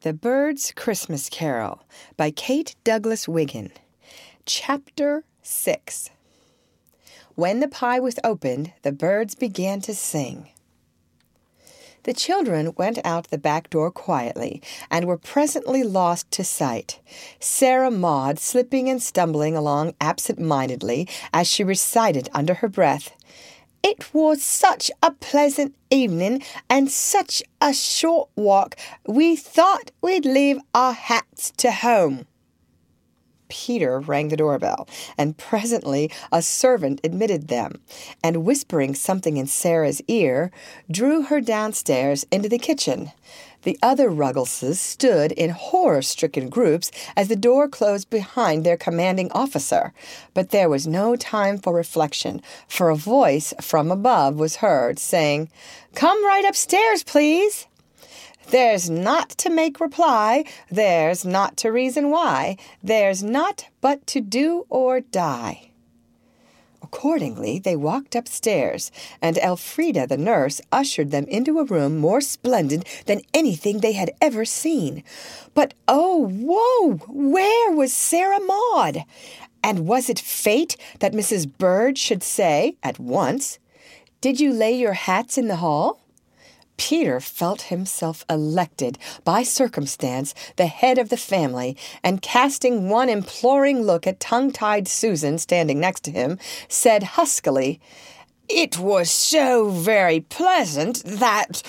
The Birds' Christmas Carol by Kate Douglas Wiggin. Chapter 6. When the pie was opened, the birds began to sing. The children went out the back door quietly and were presently lost to sight, Sarah Maud slipping and stumbling along absent-mindedly as she recited under her breath, "It was such a pleasant evening and such a short walk, we thought we'd leave our hats to home." Peter rang the doorbell, and presently a servant admitted them, and whispering something in Sarah's ear, drew her downstairs into the kitchen. The other Ruggleses stood in horror-stricken groups as the door closed behind their commanding officer, but there was no time for reflection, for a voice from above was heard, saying, "Come right upstairs, please." There's not to make reply, there's not to reason why, there's not but to do or die. Accordingly, they walked upstairs, and Elfrida, the nurse, ushered them into a room more splendid than anything they had ever seen. But, oh, woe! Where was Sarah Maud? And was it fate that Mrs. Bird should say, at once, "Did you lay your hats in the hall?" Peter felt himself elected, by circumstance, the head of the family, and casting one imploring look at tongue-tied Susan standing next to him, said huskily, "It was so very pleasant that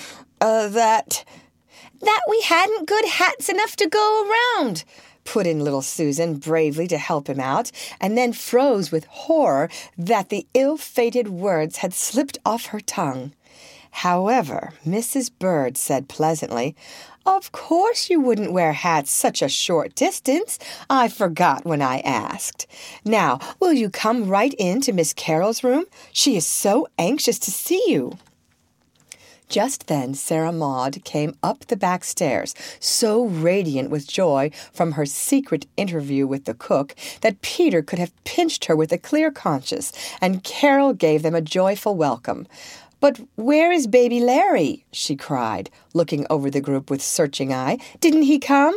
we hadn't good hats enough to go around," put in little Susan bravely to help him out, and then froze with horror that the ill-fated words had slipped off her tongue. However, Mrs. Bird said pleasantly, "Of course you wouldn't wear hats such a short distance. I forgot when I asked. Now, will you come right in to Miss Carol's room? She is so anxious to see you." Just then Sarah Maud came up the back stairs, so radiant with joy from her secret interview with the cook that Peter could have pinched her with a clear conscience, and Carol gave them a joyful welcome. "But where is baby Larry?" she cried, looking over the group with searching eye. "Didn't he come?"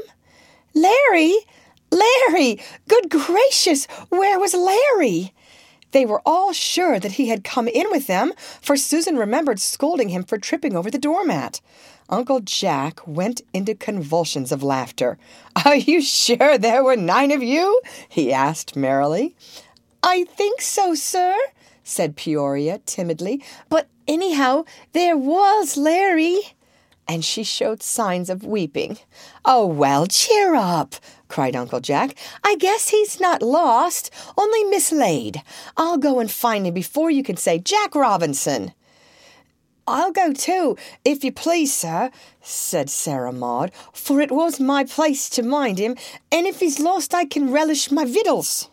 "Larry? Larry! Good gracious, where was Larry?" They were all sure that he had come in with them, for Susan remembered scolding him for tripping over the doormat. Uncle Jack went into convulsions of laughter. "Are you sure there were 9 of you?" he asked merrily. "I think so, sir," said Peoria timidly, "but anyhow, there was Larry." And she showed signs of weeping. "Oh, well, cheer up," cried Uncle Jack. "I guess he's not lost, only mislaid. I'll go and find him before you can say Jack Robinson." "I'll go too, if you please, sir," said Sarah Maud, "for it was my place to mind him, and if he's lost I can relish my victuals."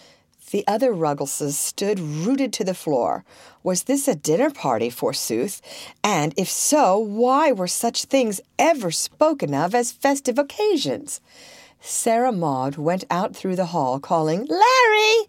The other Ruggleses stood rooted to the floor. Was this a dinner party, forsooth? And if so, why were such things ever spoken of as festive occasions? Sarah Maud went out through the hall, calling, "Larry!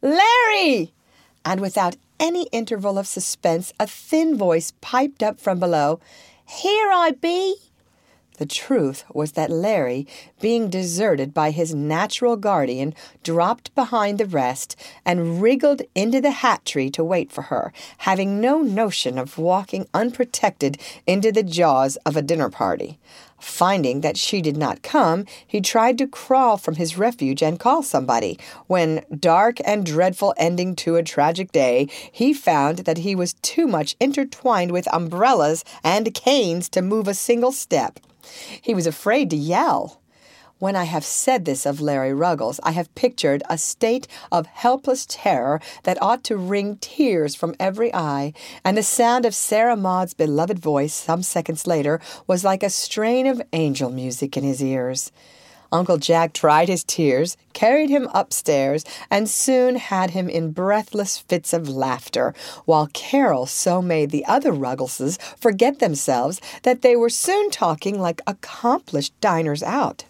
Larry!" And without any interval of suspense, a thin voice piped up from below, "Here I be." The truth was that Larry, being deserted by his natural guardian, dropped behind the rest and wriggled into the hat tree to wait for her, having no notion of walking unprotected into the jaws of a dinner party. Finding that she did not come, he tried to crawl from his refuge and call somebody, when, dark and dreadful ending to a tragic day, he found that he was too much intertwined with umbrellas and canes to move a single step. He was afraid to yell. When I have said this of Larry Ruggles, I have pictured a state of helpless terror that ought to wring tears from every eye, and the sound of Sarah Maud's beloved voice some seconds later was like a strain of angel music in his ears. Uncle Jack dried his tears, carried him upstairs, and soon had him in breathless fits of laughter, while Carol so made the other Ruggleses forget themselves that they were soon talking like accomplished diners out.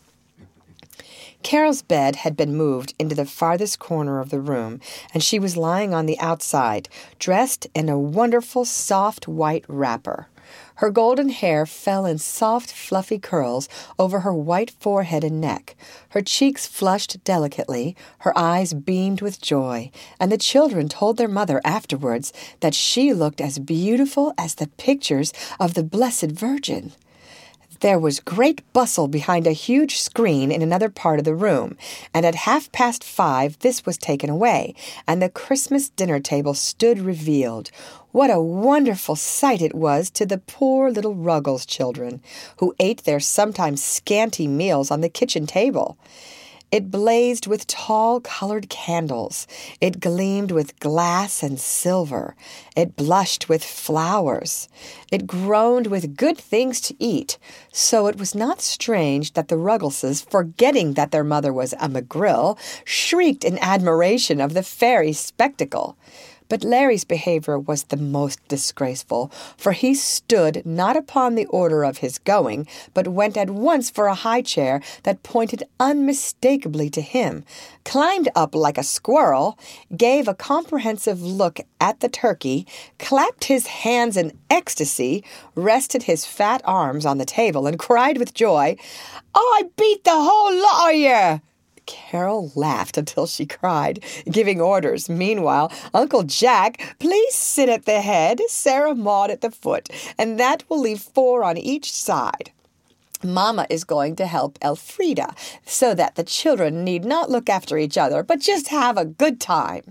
Carol's bed had been moved into the farthest corner of the room, and she was lying on the outside, dressed in a wonderful soft white wrapper. Her golden hair fell in soft, fluffy curls over her white forehead and neck. Her cheeks flushed delicately, her eyes beamed with joy, and the children told their mother afterwards that she looked as beautiful as the pictures of the Blessed Virgin. There was great bustle behind a huge screen in another part of the room, and at 5:30 this was taken away, and the Christmas dinner table stood revealed. What a wonderful sight it was to the poor little Ruggles children, who ate their sometimes scanty meals on the kitchen table. It blazed with tall colored candles. It gleamed with glass and silver. It blushed with flowers. It groaned with good things to eat. So it was not strange that the Ruggleses, forgetting that their mother was a McGrill, shrieked in admiration of the fairy spectacle. But Larry's behavior was the most disgraceful, for he stood not upon the order of his going, but went at once for a high chair that pointed unmistakably to him, climbed up like a squirrel, gave a comprehensive look at the turkey, clapped his hands in ecstasy, rested his fat arms on the table, and cried with joy, "I beat the whole lot of you!" Carol laughed until she cried, giving orders. Meanwhile, Uncle Jack, "Please sit at the head, Sarah Maud at the foot, and that will leave 4 on each side. Mama is going to help Elfrida, so that the children need not look after each other, but just have a good time."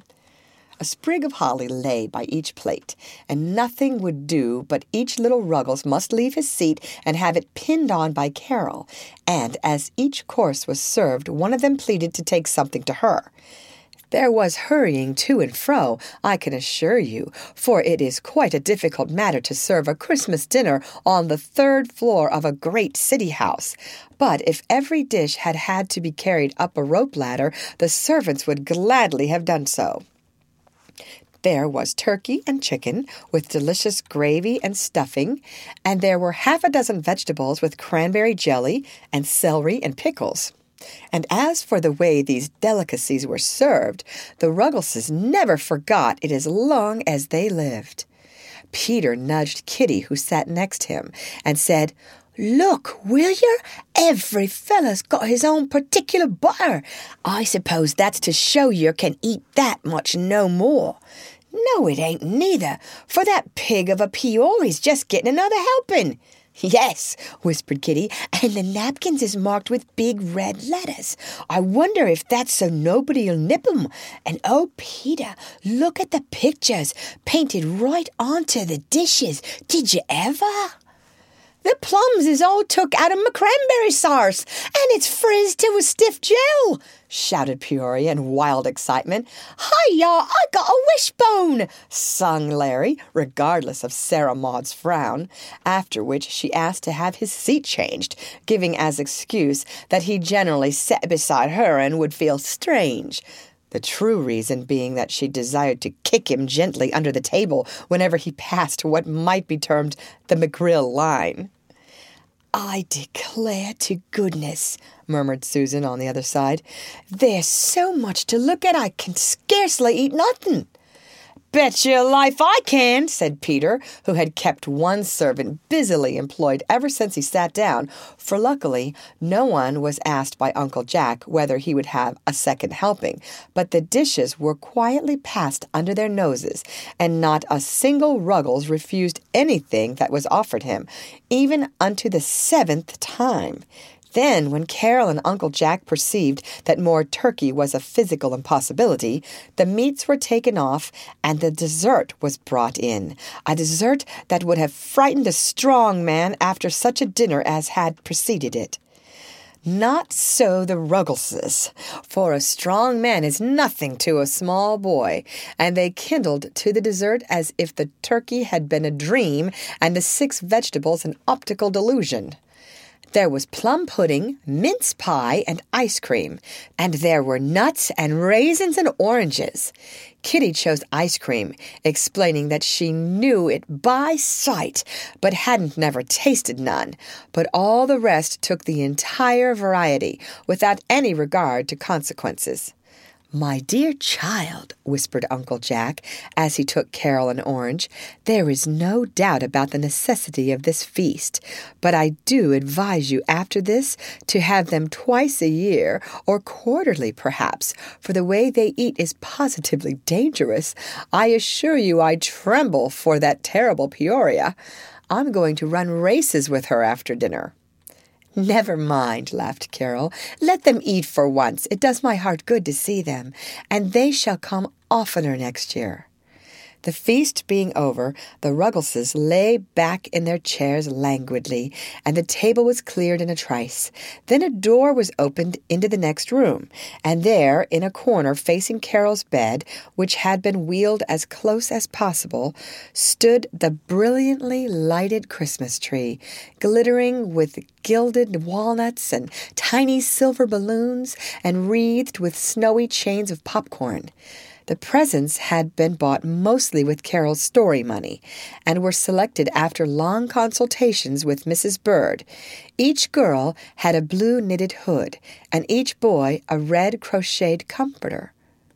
A sprig of holly lay by each plate, and nothing would do but each little Ruggles must leave his seat and have it pinned on by Carol, and as each course was served, one of them pleaded to take something to her. There was hurrying to and fro, I can assure you, for it is quite a difficult matter to serve a Christmas dinner on the 3rd floor of a great city house. But if every dish had had to be carried up a rope ladder, the servants would gladly have done so. There was turkey and chicken with delicious gravy and stuffing, and there were 6 vegetables with cranberry jelly and celery and pickles. And as for the way these delicacies were served, the Ruggleses never forgot it as long as they lived. Peter nudged Kitty, who sat next him, and said, "Look, will yer? Every fella's got his own particular butter. I suppose that's to show yer can eat that much no more." "No, it ain't neither, for that pig of a Peory's just getting another helping." "Yes," whispered Kitty, "and the napkins is marked with big red letters. I wonder if that's so nobody'll nip 'em. And oh, Peter, look at the pictures painted right onto the dishes. Did you ever?" "The plums is all took out of my cranberry sarse, and it's frizzed to a stiff gel," shouted Peory in wild excitement. "Hi-ya, I got a wishbone," sung Larry, regardless of Sarah Maud's frown, after which she asked to have his seat changed, giving as excuse that he generally sat beside her and would feel strange. The true reason being that she desired to kick him gently under the table whenever he passed what might be termed the McGrill line. "I declare to goodness," murmured Susan on the other side, "there's so much to look at I can scarcely eat nothing." "Bet your life I can," said Peter, who had kept one servant busily employed ever since he sat down, for luckily no one was asked by Uncle Jack whether he would have a second helping, but the dishes were quietly passed under their noses, and not a single Ruggles refused anything that was offered him, even unto the 7th time. Then, when Carol and Uncle Jack perceived that more turkey was a physical impossibility, the meats were taken off and the dessert was brought in, a dessert that would have frightened a strong man after such a dinner as had preceded it. Not so the Ruggleses, for a strong man is nothing to a small boy, and they kindled to the dessert as if the turkey had been a dream and the 6 vegetables an optical delusion. There was plum pudding, mince pie, and ice cream, and there were nuts and raisins and oranges. Kitty chose ice cream, explaining that she knew it by sight, but hadn't never tasted none, but all the rest took the entire variety, without any regard to consequences. "My dear child," whispered Uncle Jack as he took Carol an orange, "there is no doubt about the necessity of this feast, but I do advise you after this to have them twice a year, or quarterly perhaps, for the way they eat is positively dangerous. I assure you I tremble for that terrible Peoria. I'm going to run races with her after dinner." "Never mind," laughed Carol. "Let them eat for once. It does my heart good to see them, and they shall come oftener next year." The feast being over, the Ruggleses lay back in their chairs languidly, and the table was cleared in a trice. Then a door was opened into the next room, and there, in a corner facing Carol's bed, which had been wheeled as close as possible, stood the brilliantly lighted Christmas tree, glittering with gilded walnuts and tiny silver balloons, and wreathed with snowy chains of popcorn. The presents had been bought mostly with Carol's story money, and were selected after long consultations with Mrs. Bird. Each girl had a blue knitted hood, and each boy a red crocheted comforter.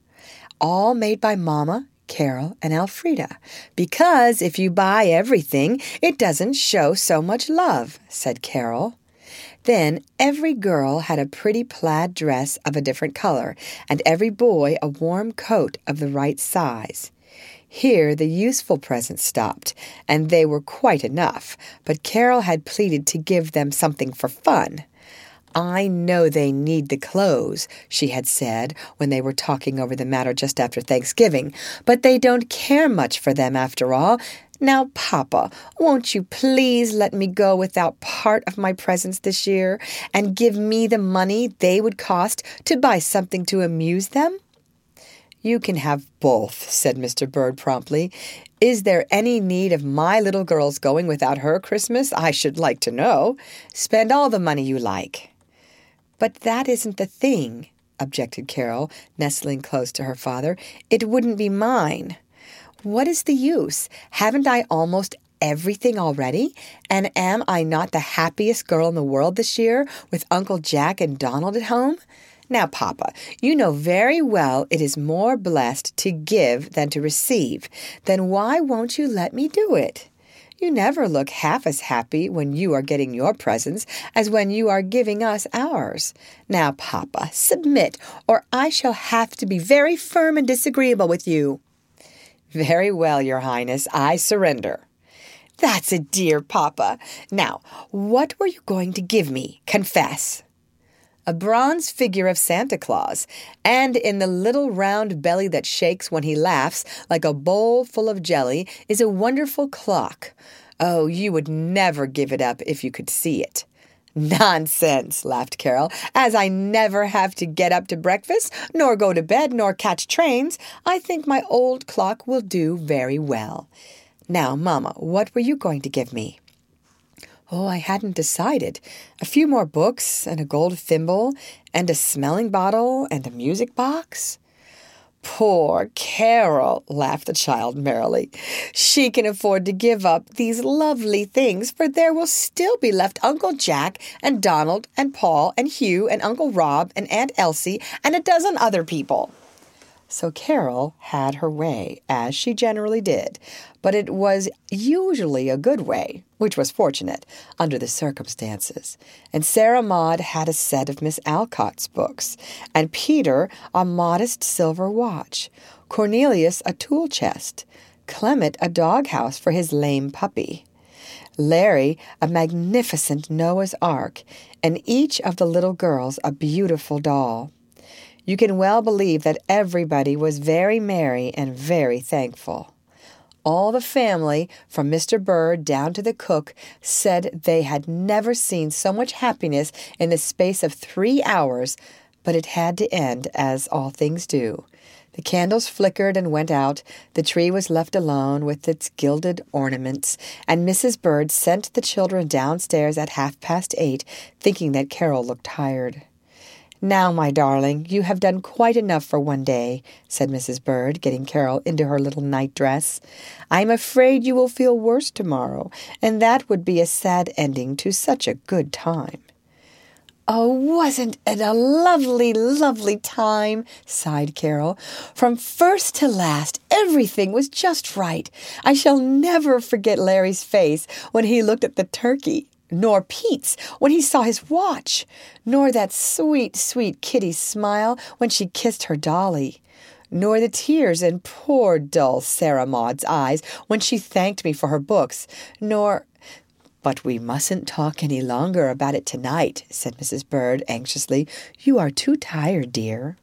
All made by Mama, Carol, and Elfrida, "because if you buy everything, it doesn't show so much love," said Carol. Then every girl had a pretty plaid dress of a different color, and every boy a warm coat of the right size. Here the useful presents stopped, and they were quite enough, but Carol had pleaded to give them something for fun. "I know they need the clothes," she had said when they were talking over the matter just after Thanksgiving, "but they don't care much for them after all. Now, Papa, won't you please let me go without part of my presents this year and give me the money they would cost to buy something to amuse them?" "You can have both," said Mr. Bird promptly. "Is there any need of my little girl's going without her Christmas? I should like to know. Spend all the money you like." "But that isn't the thing," objected Carol, nestling close to her father. "It wouldn't be mine. What is the use? Haven't I almost everything already? And am I not the happiest girl in the world this year, with Uncle Jack and Donald at home? Now, Papa, you know very well it is more blessed to give than to receive. Then why won't you let me do it? You never look half as happy when you are getting your presents as when you are giving us ours. Now, Papa, submit, or I shall have to be very firm and disagreeable with you." "Very well, Your Highness, I surrender." "That's a dear Papa. Now, what were you going to give me? Confess." "A bronze figure of Santa Claus, and in the little round belly that shakes when he laughs like a bowl full of jelly is a wonderful clock. Oh, you would never give it up if you could see it." "Nonsense," laughed Carol. "As I never have to get up to breakfast, nor go to bed, nor catch trains, I think my old clock will do very well. Now, Mama, what were you going to give me?" "Oh, I hadn't decided. A few more books, and a gold thimble, and a smelling bottle, and a music box." "Poor Carol," laughed the child merrily. "She can afford to give up these lovely things, for there will still be left Uncle Jack and Donald and Paul and Hugh and Uncle Rob and Aunt Elsie and a dozen other people." So Carol had her way, as she generally did, but it was usually a good way, which was fortunate under the circumstances. And Sarah Maud had a set of Miss Alcott's books, and Peter a modest silver watch, Cornelius a tool chest, Clement a doghouse for his lame puppy, Larry a magnificent Noah's Ark, and each of the little girls a beautiful doll. You can well believe that everybody was very merry and very thankful. All the family, from Mr. Bird down to the cook, said they had never seen so much happiness in the space of 3 hours, but it had to end, as all things do. The candles flickered and went out, the tree was left alone with its gilded ornaments, and Mrs. Bird sent the children downstairs at 8:30, thinking that Carol looked tired. "Now, my darling, you have done quite enough for one day," said Mrs. Bird, getting Carol into her little night-dress. "I'm afraid you will feel worse tomorrow, and that would be a sad ending to such a good time." Oh, wasn't it a lovely, lovely time? Sighed Carol. From first to last, everything was just right. I shall never forget Larry's face when he looked at the turkey, nor Pete's when he saw his watch, nor that sweet, sweet Kitty's smile when she kissed her dolly, nor the tears in poor dull Sarah Maud's eyes when she thanked me for her books, nor— "But we mustn't talk any longer about it tonight," said Mrs. Bird anxiously. "You are too tired, dear."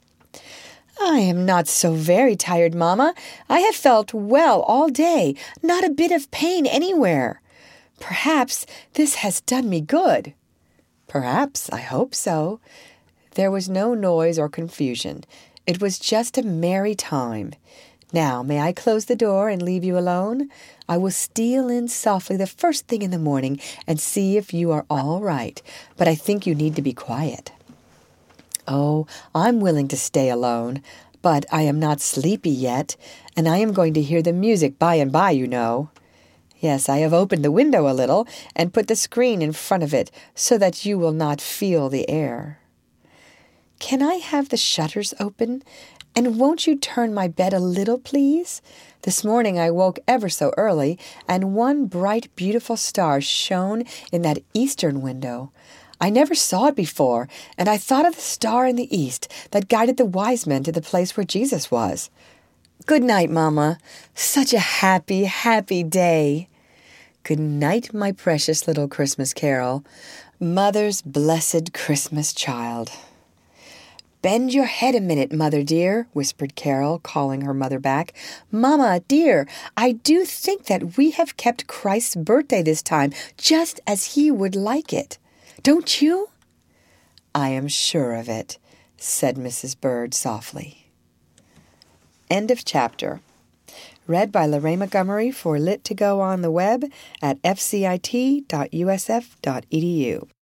"I am not so very tired, Mamma. I have felt well all day, not a bit of pain anywhere. Perhaps this has done me good." "Perhaps. I hope so." There was no noise or confusion. It was just a merry time. "Now, may I close the door and leave you alone? I will steal in softly the first thing in the morning and see if you are all right, but I think you need to be quiet." "Oh, I'm willing to stay alone, but I am not sleepy yet, and I am going to hear the music by and by, you know. Yes, I have opened the window a little and put the screen in front of it so that you will not feel the air." "Can I have the shutters open? And won't you turn my bed a little, please? This morning I woke ever so early, and one bright, beautiful star shone in that eastern window. I never saw it before, and I thought of the star in the east that guided the wise men to the place where Jesus was. Good night, Mamma. Such a happy, happy day." "Good night, my precious little Christmas Carol. Mother's blessed Christmas child." "Bend your head a minute, Mother dear," whispered Carol, calling her mother back. "Mamma, dear, I do think that we have kept Christ's birthday this time just as he would like it. Don't you?" "I am sure of it," said Mrs. Bird softly. End of chapter. Read by Lorraine Montgomery for Lit2Go on the web at fcit.usf.edu.